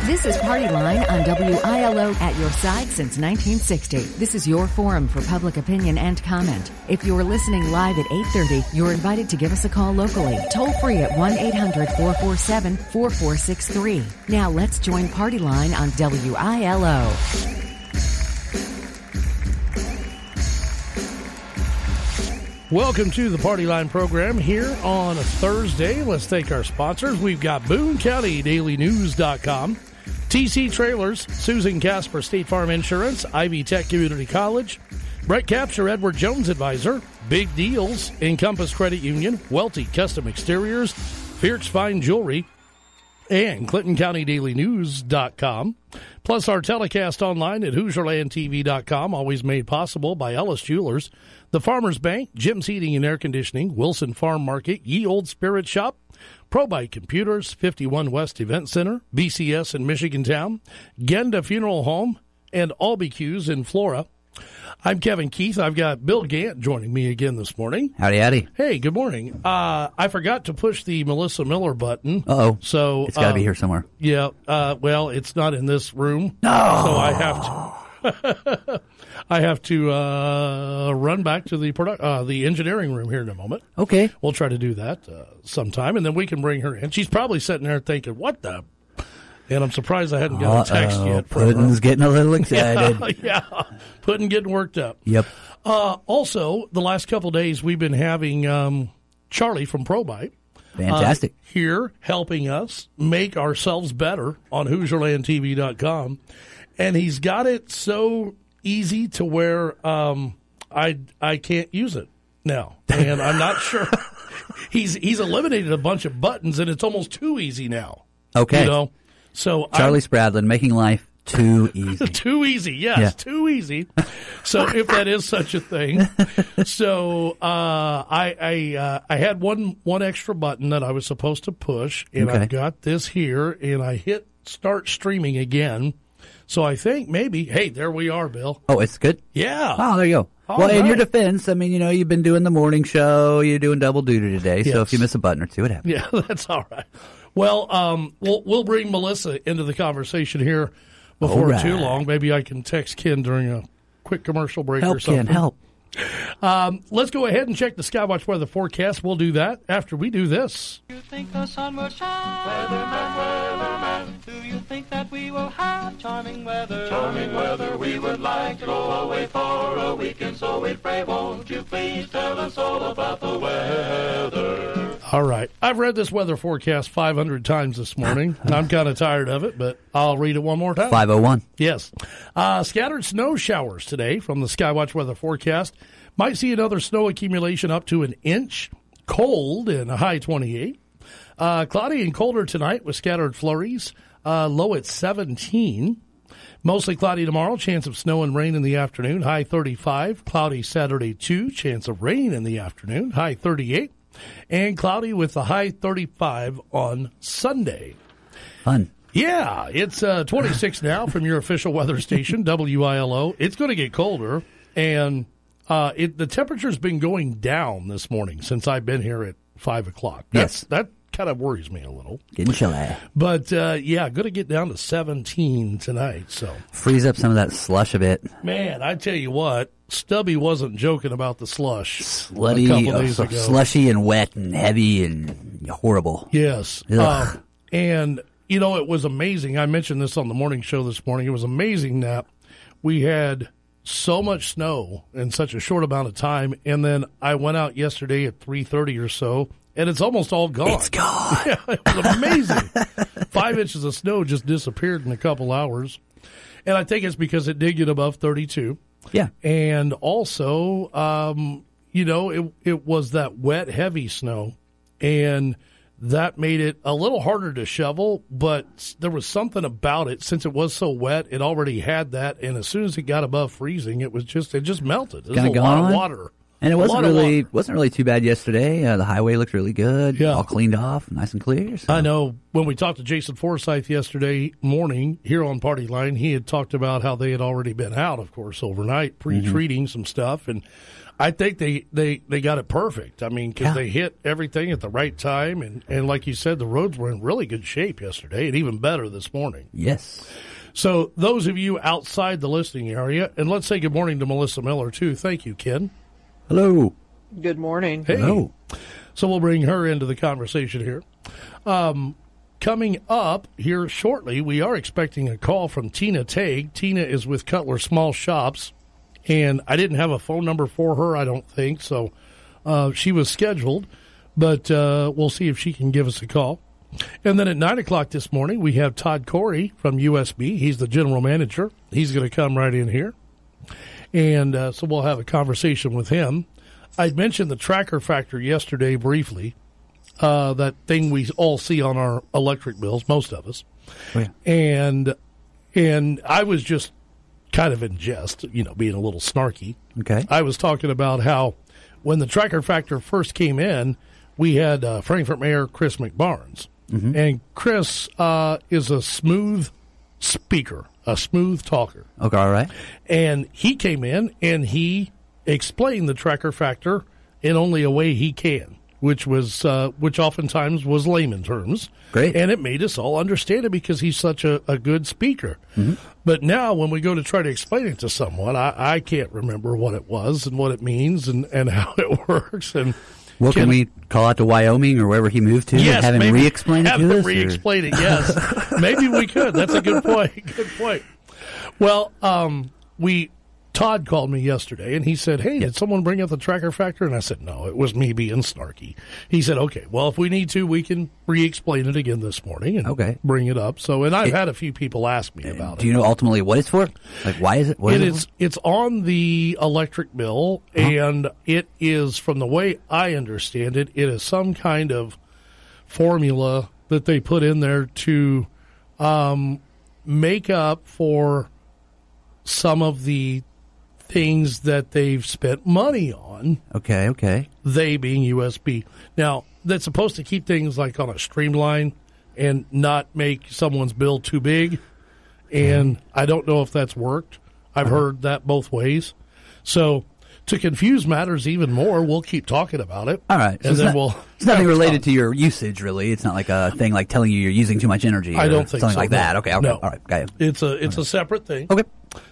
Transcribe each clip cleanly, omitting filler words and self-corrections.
This is Party Line on WILO, at your side since 1960. This is your forum for public opinion and comment. If you're listening live at 8:30, you're invited to give us a call locally. Toll free at 1-800-447-4463. Now let's join Party Line on WILO. Welcome to the Party Line program here on a Thursday. Let's thank our sponsors. We've got Boone County DailyNews.com, TC Trailers, Susan Casper State Farm Insurance, Ivy Tech Community College, Brett Capture, Edward Jones Advisor, Big Deals, Encompass Credit Union, Welty Custom Exteriors, Fierce Fine Jewelry, and ClintonCountyDailyNews.com. Plus our telecast online at HoosierLandTV.com, always made possible by Ellis Jewelers, the Farmers Bank, Jim's Heating and Air Conditioning, Wilson Farm Market, Ye Old Spirit Shop, ProBite Computers, 51 West Event Center, BCS in Michigan Town, Genda Funeral Home, and Albiq's in Flora. I'm Kevin Keith. I've got Bill Gant joining me again this morning. Howdy, howdy. Hey, good morning. I forgot to push the Melissa Miller button. Uh-oh. So it's got to be here somewhere. Yeah. Well, it's not in this room. No. So I have to. I have to run back to the engineering room here in a moment. Okay. We'll try to do that sometime, and then we can bring her in. She's probably sitting there thinking, what the? And I'm surprised I hadn't got a text yet. Puddin's getting a little excited. Yeah. Puddin getting worked up. Yep. Also, the last couple of days, we've been having Charlie from ProBite. Fantastic. Here helping us make ourselves better on HoosierLandTV.com. And he's got it so easy to where I can't use it now. And I'm not sure. He's eliminated a bunch of buttons, and it's almost too easy now. Okay. You know? So Charlie Spradlin, making life too easy. Too easy, yes, yeah. Too easy. So if that is such a thing, so I had one extra button that I was supposed to push, and okay. I've got this here, and I hit start streaming again. So I think maybe, hey, there we are, Bill. Oh, it's good? Yeah. Oh, there you go. Well, in your defense, I mean, you've been doing the morning show, you're doing double duty today, yes. So if you miss a button or two, it happens. Yeah, that's all right. Well, we'll bring Melissa into the conversation here before too long. Maybe I can text Ken during a quick commercial break or something. Ken, help. Let's go ahead and check the Skywatch weather forecast. We'll do that after we do this. Do you think the sun will shine? Weatherman, do you think that we will have charming weather? Charming weather, we would like to go away for a weekend, so we pray, won't you please tell us all about the weather? All right. I've read this weather forecast 500 times this morning. I'm kind of tired of it, but I'll read it one more time. 501. Yes. Scattered snow showers today from the Skywatch weather forecast. Might see another snow accumulation up to an inch. Cold and a high 28. Cloudy and colder tonight with scattered flurries. Low at 17. Mostly cloudy tomorrow. Chance of snow and rain in the afternoon. High 35. Cloudy Saturday 2. Chance of rain in the afternoon. High 38. And cloudy with a high 35 on Sunday. Fun. Yeah, it's 26 now from your official weather station, WILO. It's going to get colder, and the temperature's been going down this morning since I've been here at 5 o'clock. Yes. That kind of worries me a little. Getting chilly. But, yeah, going to get down to 17 tonight. So freeze up some of that slush a bit. Man, I tell you what, Stubby wasn't joking about the slush Slutty, a couple days ago. Slushy and wet and heavy and horrible. Yes. And, it was amazing. I mentioned this on the morning show this morning. It was amazing that we had so much snow in such a short amount of time. And then I went out yesterday at 3:30 or so, and it's almost all gone. It's gone. Yeah, it was amazing. 5 inches of snow just disappeared in a couple hours. And I think it's because it did get above 32. Yeah. And also, it was that wet, heavy snow. And that made it a little harder to shovel, but there was something about it. Since it was so wet, it already had that. And as soon as it got above freezing, it just melted. It was a lot of water. And it wasn't really too bad yesterday. The highway looked really good. Yeah. All cleaned off, nice and clear. So. I know when we talked to Jason Forsyth yesterday morning here on Party Line, he had talked about how they had already been out, of course, overnight, pre-treating some stuff. And I think they got it perfect. I mean, because they hit everything at the right time. And like you said, the roads were in really good shape yesterday and even better this morning. Yes. So those of you outside the listening area, and let's say good morning to Melissa Miller, too. Thank you, Ken. Hello. Good morning. Hey. Hello. So we'll bring her into the conversation here. Coming up here shortly, we are expecting a call from Tina Tague. Tina is with Cutler Small Shops, and I didn't have a phone number for her, I don't think, so she was scheduled, but we'll see if she can give us a call. And then at 9 o'clock this morning, we have Todd Corey from USB. He's the general manager. He's going to come right in here, and so we'll have a conversation with him. I mentioned the tracker factor yesterday briefly. That thing we all see on our electric bills, most of us. Oh, yeah. And I was just kind of in jest, being a little snarky. Okay. I was talking about how when the tracker factor first came in, we had Frankfort Mayor Chris McBarnes. Mm-hmm. And Chris is a smooth speaker, a smooth talker. Okay, all right. And he came in and he explained the tracker factor in only a way he can. Which oftentimes was layman terms. Great. And it made us all understand it because he's such a good speaker. Mm-hmm. But now when we go to try to explain it to someone, I can't remember what it was and what it means and how it works. And well, can we call out to Wyoming or wherever he moved to yes, and have him re-explain it to us? Have him re-explain it, yes. Maybe we could. That's a good point. Good point. Well, Todd called me yesterday, and he said, hey, did someone bring up the tracker factor? And I said, no, it was me being snarky. He said, okay, well, if we need to, we can re-explain it again this morning and bring it up. So, and I've had a few people ask me about it. Do you know ultimately what it's for? Like, why is it? It's on the electric bill, and it is, from the way I understand it, it is some kind of formula that they put in there to make up for some of the things that they've spent money on. Okay. They being USB. Now, that's supposed to keep things like on a streamline and not make someone's bill too big. And I don't know if that's worked. I've heard that both ways. So to confuse matters even more, we'll keep talking about it. All right. And so then we'll. It's nothing related to your usage, really. It's not like a thing like telling you you're using too much energy. I don't think something so, like that. Okay. No. All right. Got it. It's a separate thing. Okay.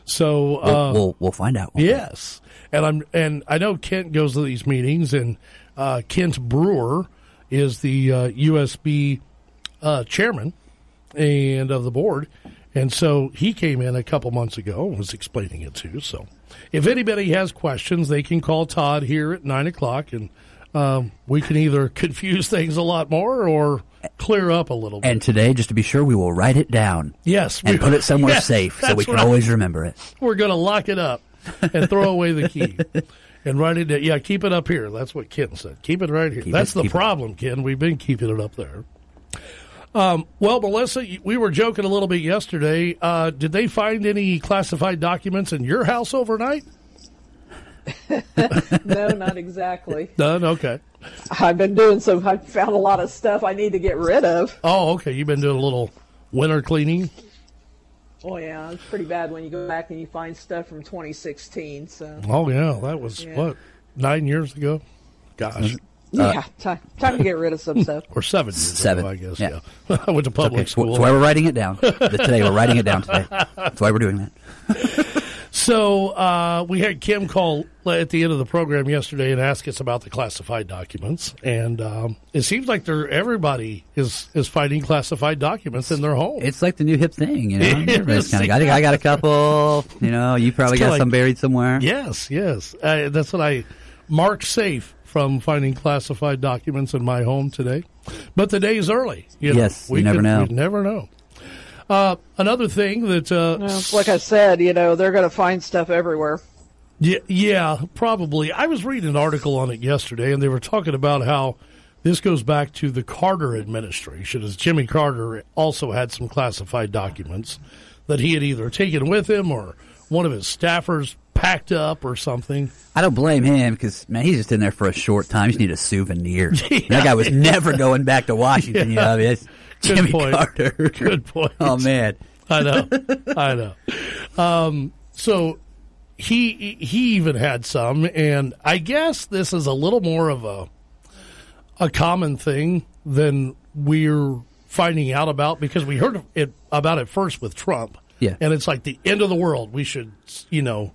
So we'll find out. Yes, and I know Kent goes to these meetings, and Kent Brewer is the USB chairman and of the board, and so he came in a couple months ago and was explaining it too. So, if anybody has questions, they can call Todd here at 9 o'clock, and we can either confuse things a lot more or clear up a little bit. And today, just to be sure, we will write it down. Yes. And put it somewhere safe so we can always remember it. We're going to lock it up and throw away the key and write it down. Yeah, keep it up here. That's what Ken said. Keep it right here. That's the problem, Ken. We've been keeping it up there. Well, Melissa, we were joking a little bit yesterday. Did they find any classified documents in your house overnight? No, not exactly. None? Okay. I've been doing I found a lot of stuff I need to get rid of. Oh, okay. You've been doing a little winter cleaning? Oh, yeah. It's pretty bad when you go back and you find stuff from 2016. So. Oh, yeah. That was, 9 years ago? Gosh. Yeah, time to get rid of some stuff. Or 7 years ago, I guess, yeah. I went to public school. That's why we're writing it down. Today, we're writing it down today. That's why we're doing that. So we had Kim call at the end of the program yesterday and ask us about the classified documents, and it seems like everybody is finding classified documents in their home. It's like the new hip thing, Everybody's kind of. I think I got a couple. You probably got some buried somewhere. Yes. That's what I mark safe from finding classified documents in my home today. But the day is early. Yes, you never know. We never know. Another thing that... like I said, they're going to find stuff everywhere. Yeah, probably. I was reading an article on it yesterday, and they were talking about how this goes back to the Carter administration, as Jimmy Carter also had some classified documents that he had either taken with him or one of his staffers packed up or something. I don't blame him because, man, he's just in there for a short time. You just need a souvenir. That guy was never going back to Washington. It's Jimmy Carter. Good point. Oh, man. I know. So he even had some, and I guess this is a little more of a common thing than we're finding out about, because we heard about it first with Trump. Yeah. And it's like the end of the world. We should, kill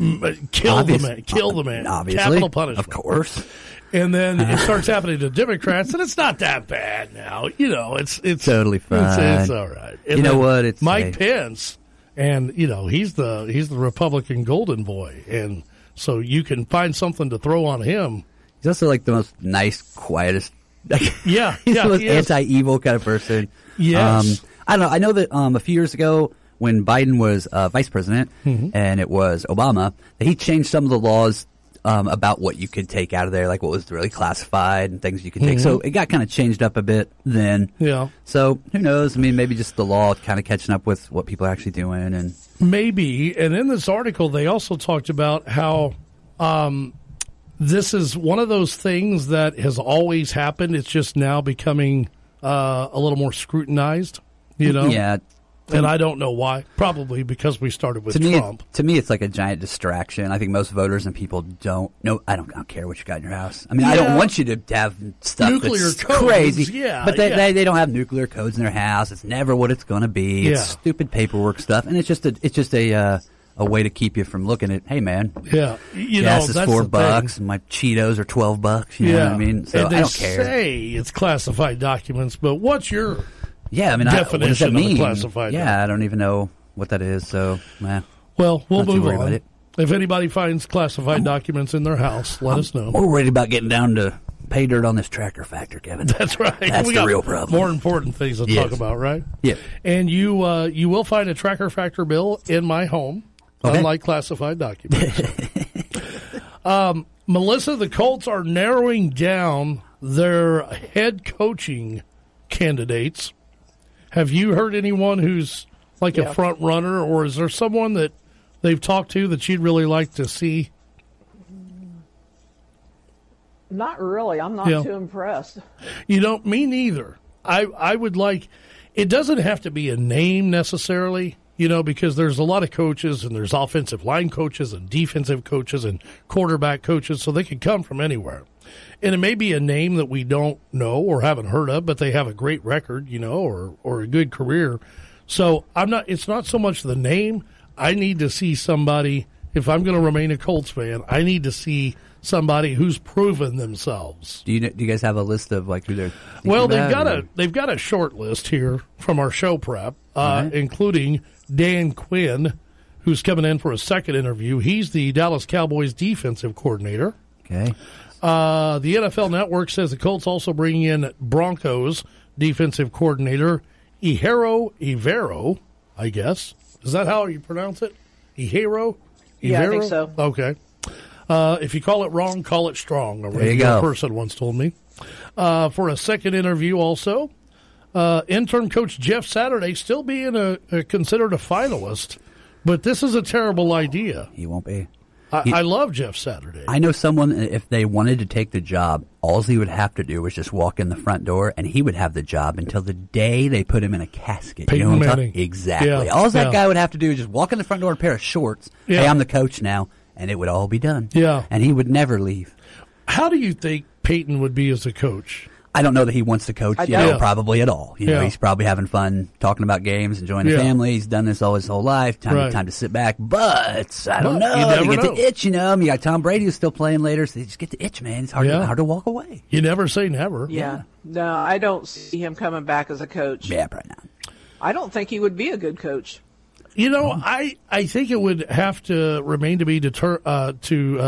the man. Obviously. Capital punishment. Of course. And then it starts happening to Democrats, and it's not that bad now. It's totally fine. It's all right. And you know what? It's Mike Pence, and he's the Republican golden boy, and so you can find something to throw on him. He's also like the most nice, quietest. Yeah, he's the most anti-evil kind of person. Yes. I don't know. I know that a few years ago, when Biden was vice president, and it was Obama, that he changed some of the laws about what you could take out of there, like what was really classified and things you could take. So it got kind of changed up a bit then. Yeah. So who knows? I mean, maybe just the law kind of catching up with what people are actually doing. And maybe. And in this article, they also talked about how this is one of those things that has always happened. It's just now becoming a little more scrutinized, Yeah. And I don't know why. Probably because we started with Trump. To me, it's like a giant distraction. I think most voters and people don't know. I don't care what you got in your house. I mean, I don't want you to have stuff nuclear that's codes, crazy. But they don't have nuclear codes in their house. It's never what it's going to be. It's stupid paperwork stuff, and it's just a way to keep you from looking at. Hey, man. Yeah, gas is $4, and my Cheetos are $12. You know what I mean? So and they I don't care. Say it's classified documents, but what's your definition what does that mean? Of classified? I don't even know what that is. So, well, we'll move on. About it. If anybody finds classified documents in their house, let us know. We're worried about getting down to pay dirt on this tracker factor, Kevin. That's right. That's the real problem. More important things to talk about, right? Yeah. And you will find a tracker factor bill in my home, unlike classified documents. Melissa, the Colts are narrowing down their head coaching candidates. Have you heard anyone who's like a front runner, or is there someone that they've talked to that you'd really like to see? Not really. I'm not too impressed. Me neither. I would like, it doesn't have to be a name necessarily, because there's a lot of coaches, and there's offensive line coaches and defensive coaches and quarterback coaches, so they can come from anywhere. And it may be a name that we don't know or haven't heard of, but they have a great record, or a good career. So it's not so much the name. I need to see somebody, if I'm going to remain a Colts fan, I need to see somebody who's proven themselves. Do you guys have a list of like who they're thinking they've got a short list here from our show prep, including Dan Quinn, who's coming in for a second interview. He's the Dallas Cowboys defensive coordinator. Okay. The NFL Network says the Colts also bringing in Broncos defensive coordinator Evero, I guess. Is that how you pronounce it? Evero? Yeah, I think so. Okay. If you call it wrong, call it strong. A radio person once told me. For a second interview also, intern coach Jeff Saturday still being considered a finalist, but this is a terrible idea. He won't be. I love Jeff Saturday. I know someone, if they wanted to take the job, all he would have to do was just walk in the front door, and he would have the job until the day they put him in a casket. Peyton you know what I'm Manning. talking? Exactly. Yeah. All that guy would have to do is just walk in the front door in a pair of shorts. Yeah. Hey, I'm the coach now, and it would all be done. Yeah. And he would never leave. How do you think Peyton would be as a coach? I don't know that he wants to coach, probably at all. He's probably having fun talking about games, enjoying the family. He's done this all his whole life. Time to sit back. But I don't know. You get the itch, You got Tom Brady who's still playing later, so you just get the itch, man. It's hard to walk away. You never say never. Yeah. No, I don't see him coming back as a coach. Yeah, probably not. I don't think he would be a good coach. I think it would have to remain to be determined.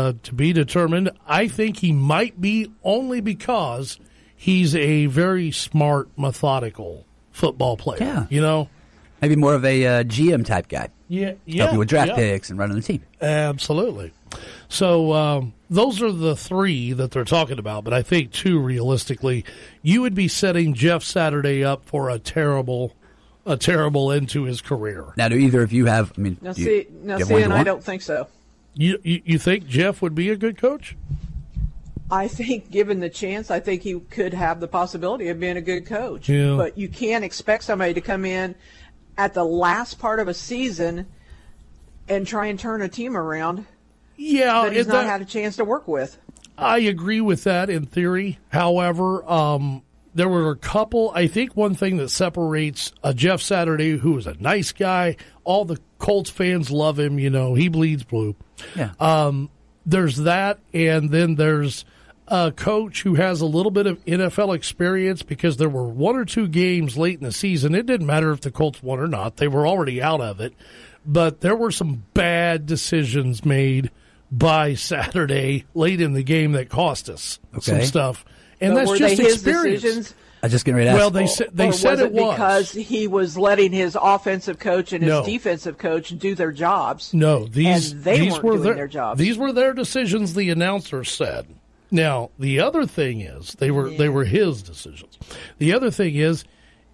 I think he might be, only because he's a very smart, methodical football player. Yeah. Maybe more of a GM type guy. Yeah. Help you with draft picks and running the team. Absolutely. So those are the three that they're talking about, but I think two, realistically, you would be setting Jeff Saturday up for a terrible end to his career. Now, do either of you have? I mean, I don't think so. You think Jeff would be a good coach? I think, given the chance, I think he could have the possibility of being a good coach. Yeah. But you can't expect somebody to come in at the last part of a season and try and turn a team around. Yeah, that he's not had a chance to work with. I agree with that in theory. However, there were a couple. I think one thing that separates Jeff Saturday, who is a nice guy, all the Colts fans love him. You know, he bleeds blue. Yeah. There's that, and then there's a coach who has a little bit of NFL experience because there were 1 or 2 games late in the season. It didn't matter if the Colts won or not. They were already out of it. But there were some bad decisions made by Saturday late in the game that cost us some stuff. And but that's just his experience. Decisions? I was just getting ready to ask. Well, they said it was. Because he was letting his offensive coach and his defensive coach do their jobs. No, these weren't were doing their jobs. These were their decisions, the announcer said. Now, the other thing is they were his decisions. The other thing is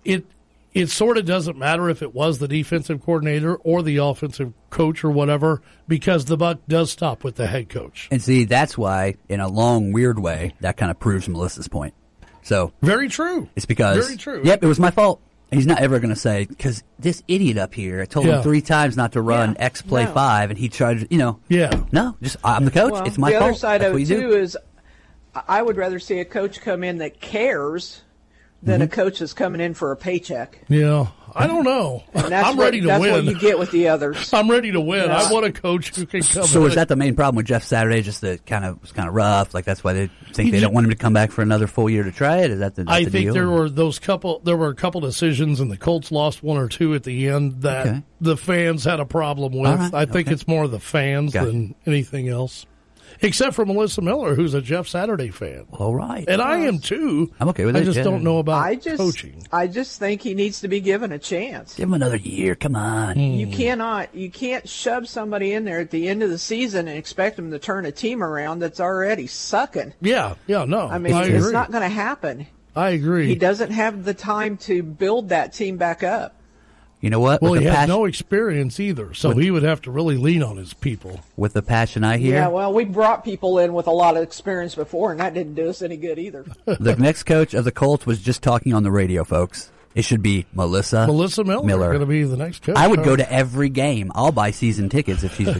it sort of doesn't matter if it was the defensive coordinator or the offensive coach or whatever, because the buck does stop with the head coach. And see, that's why, in a long, weird way, that kind of proves Melissa's point. So very true. It's because, very true. Yep, it was my fault. He's not ever going to say, because this idiot up here, I told him 3 times not to run X play 5, and he tried, No, just I'm the coach. It's my fault. The other side That's of it, too, is I would rather see a coach come in that cares than a coach that's coming in for a paycheck. Yeah, I don't know. I'm ready to win. That's what you get with the others. I'm ready to win. Yeah. I want a coach who can come in. So is that the main problem with Jeff Saturday? Just that was kind of rough. Like that's why they think they don't want him to come back for another full year to try it. Is that the I the think deal? there were a couple decisions, and the Colts lost 1 or 2 at the end that the fans had a problem with. Right. I think it's more the fans than anything else. Except for Melissa Miller, who's a Jeff Saturday fan. All right. And I am too. I'm okay with it. I just don't know about coaching. I just think he needs to be given a chance. Give him another year. Come on. You can't shove somebody in there at the end of the season and expect them to turn a team around that's already sucking. Yeah, no. I mean, it's not going to happen. I agree. He doesn't have the time to build that team back up. You know what? Well, he has no experience either, so he would have to really lean on his people. With the passion I hear. Yeah, well, we brought people in with a lot of experience before, and that didn't do us any good either. The next coach of the Colts was just talking on the radio, folks. It should be Melissa Miller. Going to be the next coach. I would go to every game. I'll buy season tickets if she's the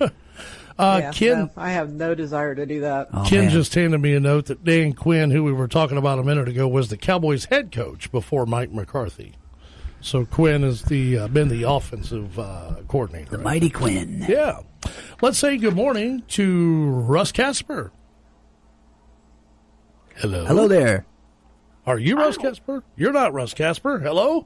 coach. Ken, I have no desire to do that. Ken just handed me a note that Dan Quinn, who we were talking about a minute ago, was the Cowboys head coach before Mike McCarthy. So Quinn has been the offensive coordinator. The mighty Quinn. Yeah. Let's say good morning to Russ Casper. Hello. Hello there. Are you Russ Casper? You're not Russ Casper. Hello?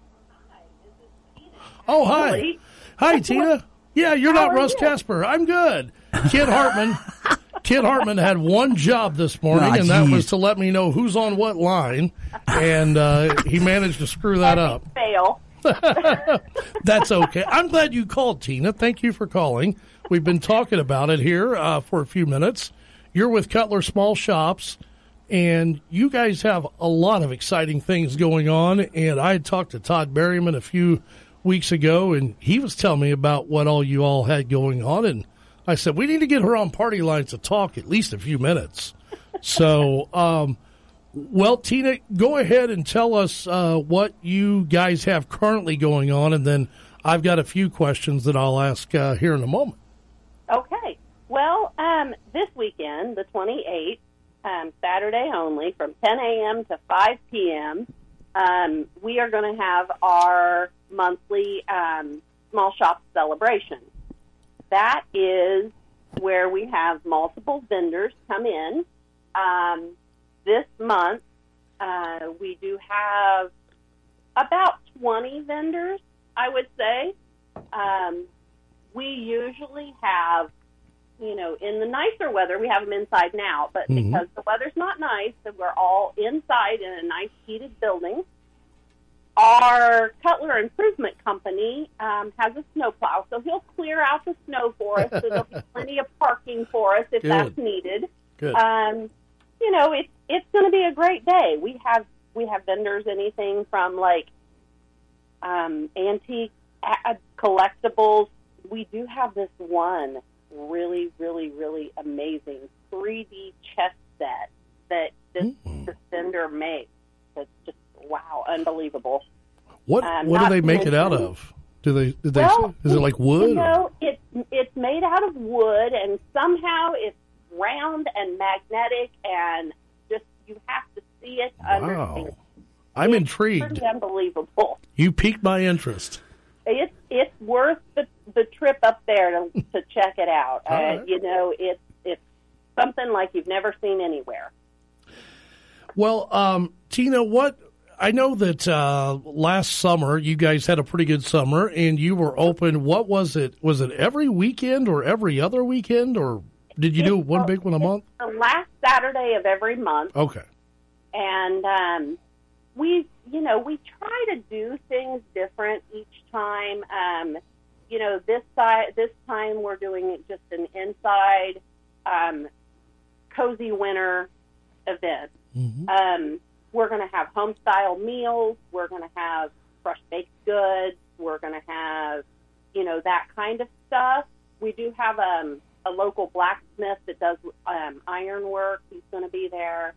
Oh, hi. Really? Hi, Tina. Yeah, you're not Russ Casper. I'm good. Kid Hartman had one job this morning, and that was to let me know who's on what line, and he managed to screw that up. Fail. That's okay. I'm glad you called, Tina. Thank you for calling. We've been talking about it here for a few minutes. You're with Cutler Small Shops, and you guys have a lot of exciting things going on, and I had talked to Todd Berryman a few weeks ago, and he was telling me about what all you all had going on, and I said, we need to get her on party lines to talk at least a few minutes. So, well, Tina, go ahead and tell us what you guys have currently going on, and then I've got a few questions that I'll ask here in a moment. Okay. Well, this weekend, the 28th, Saturday only, from 10 a.m. to 5 p.m., we are going to have our monthly small shop celebration. That is where we have multiple vendors come in. This month, we do have about 20 vendors, I would say. We usually have, in the nicer weather, we have them inside now, but because the weather's not nice, so we're all inside in a nice heated building. Our Cutler Improvement Company has a snowplow, so he'll clear out the snow for us, so there'll be plenty of parking for us if that's needed. Good. It's going to be a great day. We have vendors, anything from antique collectibles. We do have this one really, really, really amazing 3D chess set that this vendor makes. That's just wow, unbelievable. What do they make it out of? Did they say? Is it like wood? You know, it's made out of wood, and somehow it's round and magnetic, and just you have to see it. Wow. I'm intrigued. It's pretty unbelievable. You piqued my interest. It's worth the trip up there to check it out. Right. You know, it's something like you've never seen anywhere. Well, Tina, I know that last summer you guys had a pretty good summer, and you were open. What was it? Was it every weekend or every other weekend, or did you do one big one a month? The last Saturday of every month. Okay. And we try to do things different each time. This time we're doing just an inside cozy winter event. Mm-hmm. We're going to have home-style meals. We're going to have fresh baked goods. We're going to have, that kind of stuff. We do have a local blacksmith that does iron work. He's going to be there.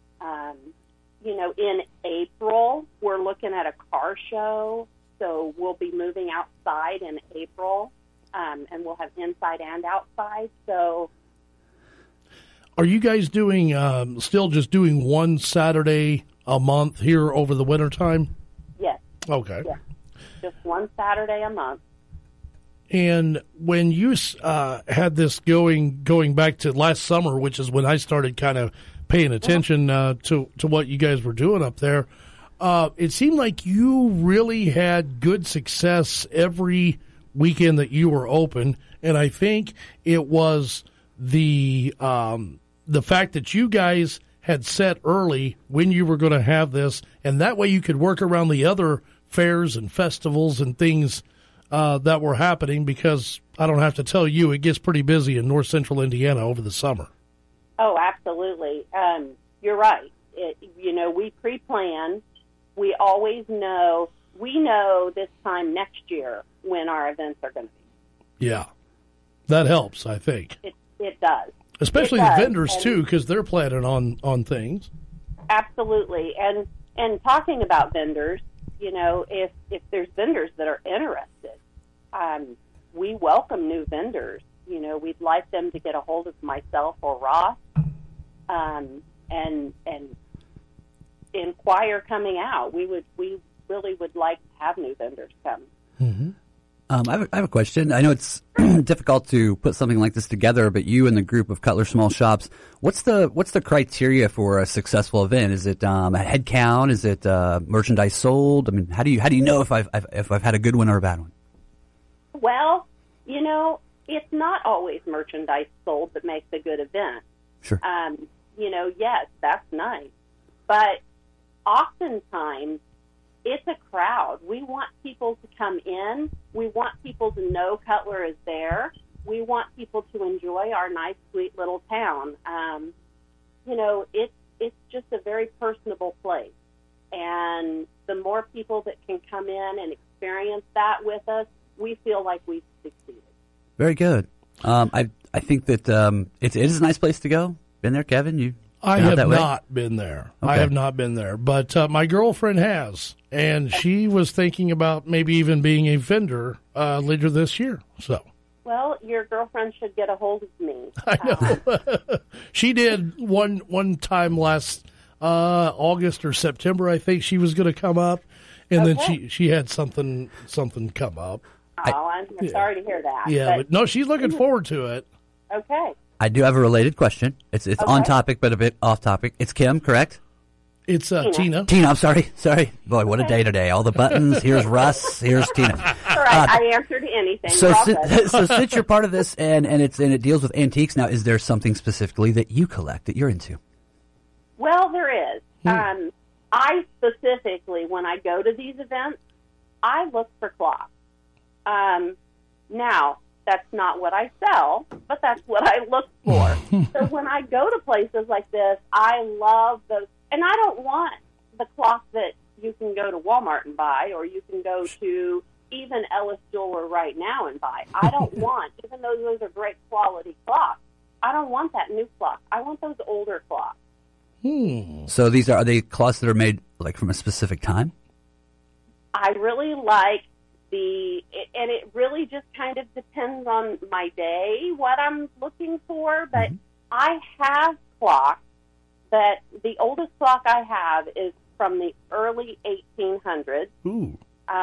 In April, we're looking at a car show, so we'll be moving outside in April, and we'll have inside and outside. So, are you guys doing still just doing one Saturday a month here over the winter time? Yes. Okay. Yes. Just one Saturday a month. And when you had this going back to last summer, which is when I started kind of paying attention to what you guys were doing up there, it seemed like you really had good success every weekend that you were open. And I think it was the fact that you guys had set early when you were going to have this, and that way you could work around the other fairs and festivals and things that were happening, because I don't have to tell you, it gets pretty busy in north central Indiana over the summer. Oh, absolutely. You're right. We pre-plan. We always know. We know this time next year when our events are going to be. Yeah. That helps, I think. It does. Especially the vendors, too, because they're planning on things. Absolutely. And talking about vendors, if there's vendors that are interested, we welcome new vendors. We'd like them to get a hold of myself or Ross and inquire coming out. We really would like to have new vendors come. Mm-hmm. I have a question. I know it's difficult to put something like this together, but you and the group of Cutler Small Shops, what's the criteria for a successful event? Is it a head count? Is it merchandise sold? I mean, how do you know if I've had a good one or a bad one? Well, it's not always merchandise sold that makes a good event. Sure. Yes, that's nice, but oftentimes it's a crowd. We want people to come in. We want people to know Cutler is there. We want people to enjoy our nice, sweet little town. It's just a very personable place. And the more people that can come in and experience that with us, we feel like we've succeeded. Very good. I think that it is a nice place to go. Been there, Kevin? I have not been there. Okay. I have not been there, but my girlfriend has, and she was thinking about maybe even being a vendor later this year. So, well, your girlfriend should get a hold of me. I know. She did one time last August or September. I think she was going to come up, and then she had something come up. Oh, I'm sorry to hear that. Yeah, but no, she's looking forward to it. Okay. I do have a related question. It's on topic, but a bit off topic. It's Kim, correct? It's Tina. Tina, I'm sorry. Boy, what a day today. All the buttons. Here's Russ. Here's Tina. All right, I answered anything. So since you're part of this and it deals with antiques now, is there something specifically that you collect that you're into? Well, there is. I specifically, when I go to these events, I look for clocks. Now, that's not what I sell, but that's what I look for. So when I go to places like this, I love those. And I don't want the clock that you can go to Walmart and buy, or you can go to even Ellis Jeweler right now and buy. I don't want, even though those are great quality clocks, I don't want that new clock. I want those older clocks. So are they clocks that are made like from a specific time? I really like and it really just kind of depends on my day, what I'm looking for. But I have clocks that the oldest clock I have is from the early 1800s. Ooh.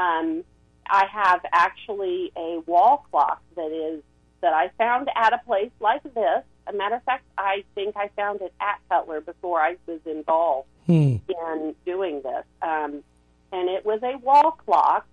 I have actually a wall clock that I found at a place like this. A matter of fact, I think I found it at Cutler before I was involved in doing this. And it was a wall clock.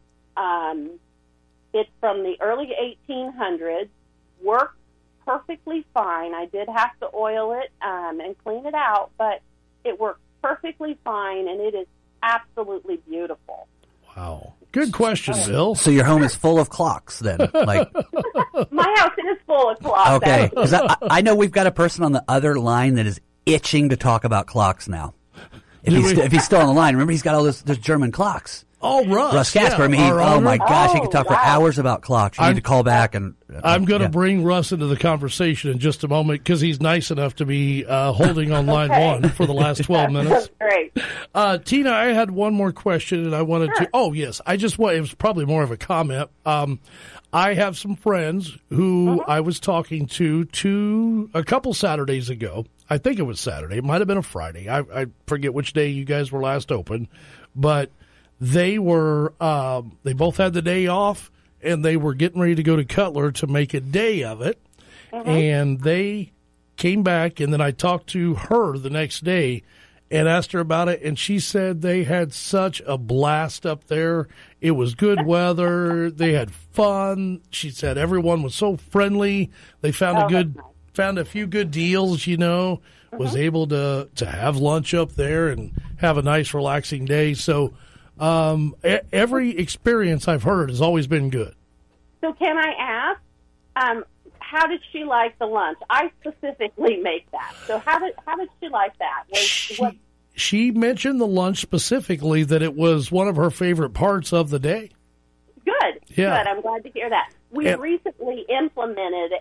It's from the early 1800s. Worked perfectly fine. I did have to oil it and clean it out, but it worked perfectly fine, and it is absolutely beautiful. Wow. Good question, Bill. So your home is full of clocks then? Like, my house is full of clocks. Okay. Because I know we've got a person on the other line that is itching to talk about clocks now. If he's still on the line. Remember, he's got all those German clocks. Oh, Russ Casper. Yeah. Oh my gosh, he could talk for hours about clocks. You need to call back. And I'm going to bring Russ into the conversation in just a moment because he's nice enough to be holding on line one for the last 12 minutes. Great. Tina, I had one more question, and I wanted to. Oh, yes. It was probably more of a comment. I have some friends who I was talking to a couple Saturdays ago. I think it was Saturday. It might have been a Friday. I forget which day you guys were last open, but they were they both had the day off, and they were getting ready to go to Cutler to make a day of it. And they came back, and then I talked to her the next day and asked her about it, and she said they had such a blast up there. It was good weather. They had fun. She said everyone was so friendly. They found a few good deals, was able to have lunch up there and have a nice, relaxing day. So every experience I've heard has always been good. So can I ask, how did she like the lunch? I specifically make that. So how did she like that? She mentioned the lunch specifically, that it was one of her favorite parts of the day. Good. Yeah. Good. I'm glad to hear that. We recently implemented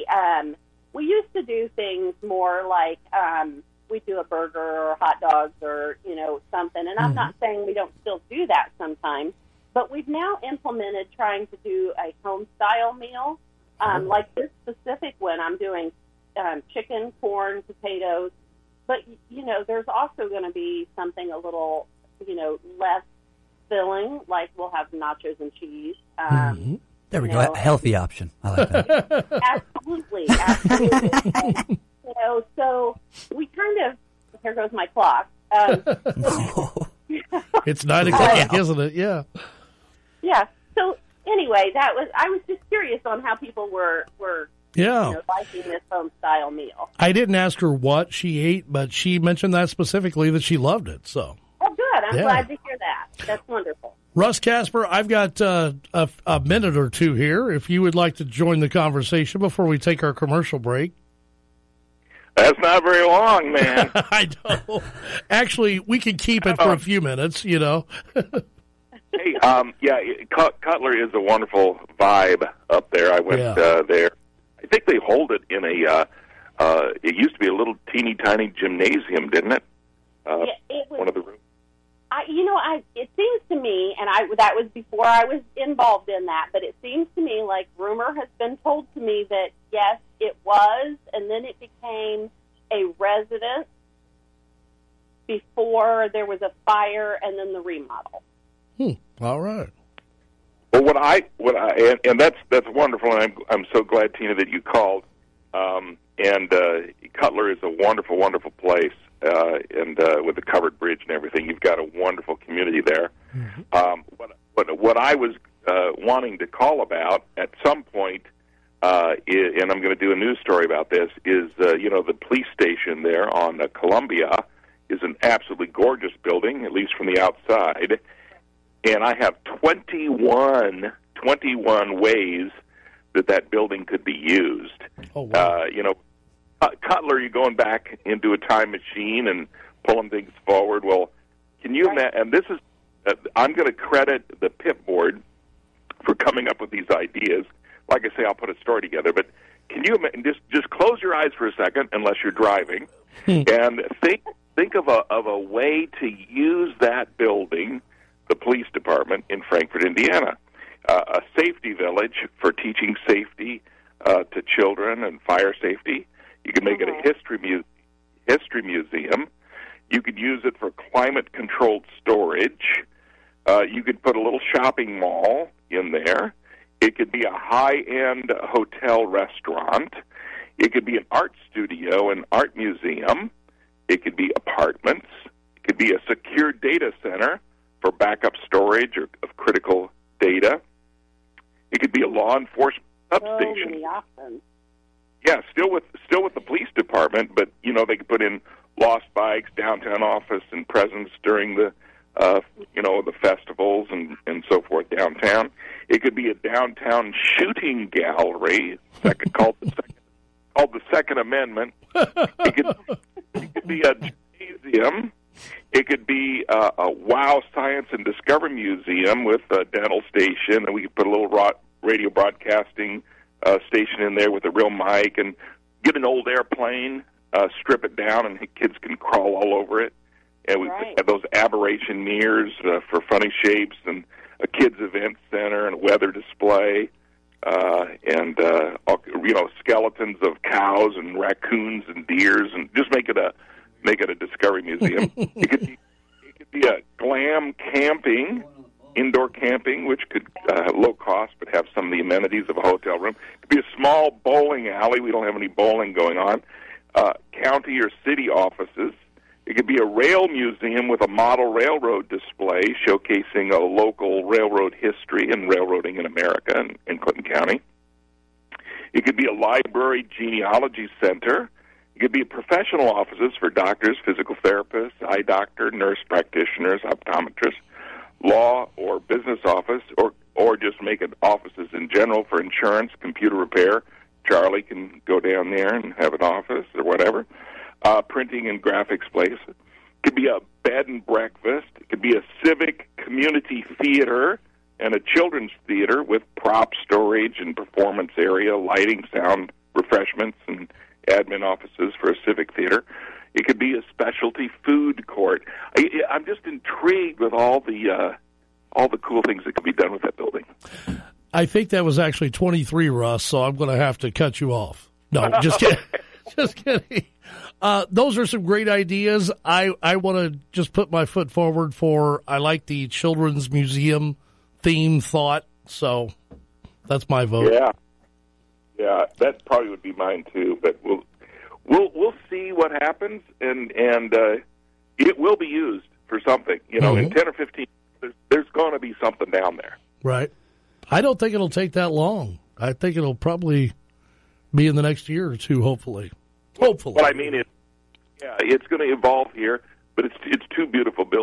we used to do things more like we do a burger or hot dogs or, something. And I'm not saying we don't still do that sometimes, but we've now implemented trying to do a home-style meal. Like this specific one, I'm doing chicken, corn, potatoes. But, there's also going to be something a little, less filling, like we'll have nachos and cheese. There we go. A healthy option. I like that. Absolutely. So we kind of, here goes my clock. It's 9 o'clock, isn't it? Yeah. Yeah. So anyway, I was just curious on how people were liking this home style meal. I didn't ask her what she ate, but she mentioned that specifically, that she loved it. So. Oh, good. I'm glad to hear that. That's wonderful. Russ Casper, I've got a minute or two here. If you would like to join the conversation before we take our commercial break. That's not very long, man. I know. Actually, we can keep it for a few minutes, Hey, Cutler is a wonderful vibe up there. I went there. I think they hold it in it used to be a little teeny tiny gymnasium, didn't it? It was, one of the rooms. It seems to me, and that was before I was involved in that, but it seems to me like rumor has been told to me that, yes, it was, and then it became a residence before there was a fire and then the remodel. All right. Well, and that's wonderful, and I'm so glad, Tina, that you called. And Cutler is a wonderful, wonderful place. And with the covered bridge and everything, you've got a wonderful community there. What I was wanting to call about at some point, and I'm going to do a news story about this, is the police station there on Columbia is an absolutely gorgeous building, at least from the outside. And I have 21 ways that building could be used. Oh, wow. Cutler, you're going back into a time machine and pulling things forward. Well, can you imagine? And this is, I'm going to credit the PIP board for coming up with these ideas. Like I say, I'll put a story together. But can you just close your eyes for a second, unless you're driving, and think of a way to use that building, the police department in Frankfort, Indiana. a safety village for teaching safety to children and fire safety. You could make it a history museum. You could use it for climate-controlled storage. You could put a little shopping mall in there. It could be a high-end hotel restaurant. It could be an art studio and art museum. It could be apartments. It could be a secure data center for backup storage of critical data. It could be a law enforcement substation. So many options. Yeah, still with the police department, but they could put in lost bikes, downtown office, and presence during the the festivals and so forth downtown. It could be a downtown shooting gallery, called the Second Amendment. It could be a gymnasium. It could be a WOW Science and Discovery Museum with a dental station, and we could put a little radio broadcasting station in there with a real mic, and get an old airplane, strip it down, and kids can crawl all over it. And we have those aberration mirrors for funny shapes, and a kids event center, and a weather display, and skeletons of cows and raccoons and deers, and just make it a discovery museum. It could be a glam camping, indoor camping, which could low cost but have some of the amenities of a hotel room. It could be a small bowling alley. We don't have any bowling going on. County or city offices. It could be a rail museum with a model railroad display showcasing a local railroad history and railroading in America in Clinton County. It could be a library genealogy center. It could be professional offices for doctors, physical therapists, eye doctor, nurse practitioners, optometrists, law or business office, or just make it offices in general for insurance, computer repair. Charlie can go down there and have an office or whatever. Printing and graphics place. It could be a bed and breakfast. It could be a civic community theater and a children's theater with prop storage and performance area, lighting, sound, refreshments, and admin offices for a civic theater. It could be a specialty food court. I'm just intrigued with all the cool things that could be done with that building. I think that was actually 23, Russ, so I'm going to have to cut you off. No, just kidding. Just kidding. Those are some great ideas. I want to just put my foot forward I like the children's museum theme thought, so that's my vote. Yeah, that probably would be mine too. But we'll see what happens, and it will be used for something. In 10 or 15, there's going to be something down there. Right. I don't think it'll take that long. I think it'll probably be in the next year or two, hopefully. Well, I mean, it's going to evolve here, but it's too beautiful of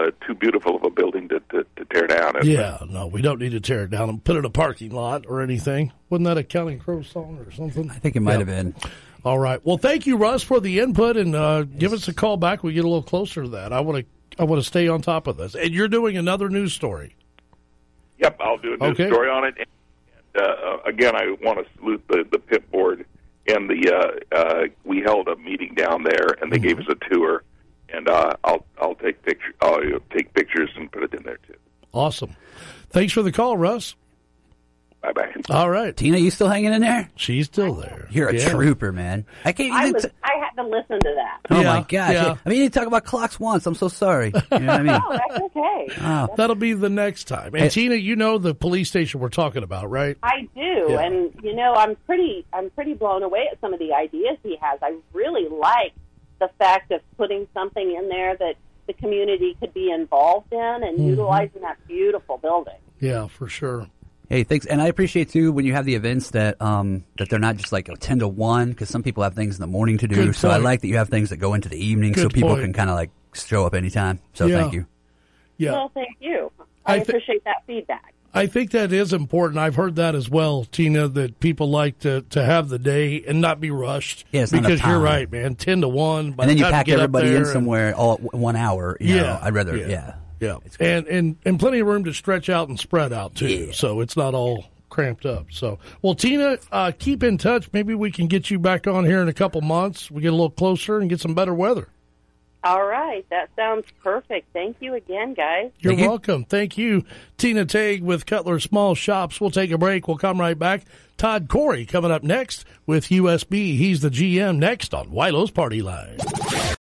a building to tear down. No, we don't need to tear it down and put it in a parking lot or anything. Wasn't that a Counting Crow song or something? I think it might have been. All right. Well, thank you, Russ, for the input, and give us a call back when we get a little closer to that. I want to stay on top of this. And you're doing another news story. Yep, I'll do a news story on it. And, again, I want to salute the pit board. And we held a meeting down there, and they gave us a tour. And I'll take pictures. I'll take pictures and put it in there too. Awesome. Thanks for the call, Russ. Bye-bye. All right. Tina, you still hanging in there? She's still there. You're a trooper, man. I can't even... I had to listen to that. Oh, my gosh. Yeah. I mean, you didn't talk about clocks once. I'm so sorry. You know what I mean? Oh, that's okay. Oh. That'll be the next time. And Tina, you know the police station we're talking about, right? I do. Yeah. And, I'm pretty blown away at some of the ideas he has. I really like the fact of putting something in there that the community could be involved in and utilizing that beautiful building. Yeah, for sure. Hey, thanks. And I appreciate, too, when you have the events that they're not just like 10 to 1, because some people have things in the morning to do. So I like that you have things that go into the evening so people can kind of like show up anytime. So thank you. Yeah. Well, thank you. I appreciate that feedback. I think that is important. I've heard that as well, Tina, that people like to have the day and not be rushed. Yeah, it's because you're right, man. 10 to 1. And then you pack everybody in somewhere all 1 hour. You know, I'd rather, Yeah, and plenty of room to stretch out and spread out, too, so it's not all cramped up. So, well, Tina, keep in touch. Maybe we can get you back on here in a couple months. We get a little closer and get some better weather. All right. That sounds perfect. Thank you again, guys. You're welcome. Thank you. Tina Tague with Cutler Small Shops. We'll take a break. We'll come right back. Todd Corey coming up next with USB. He's the GM next on Wilo's Party Line.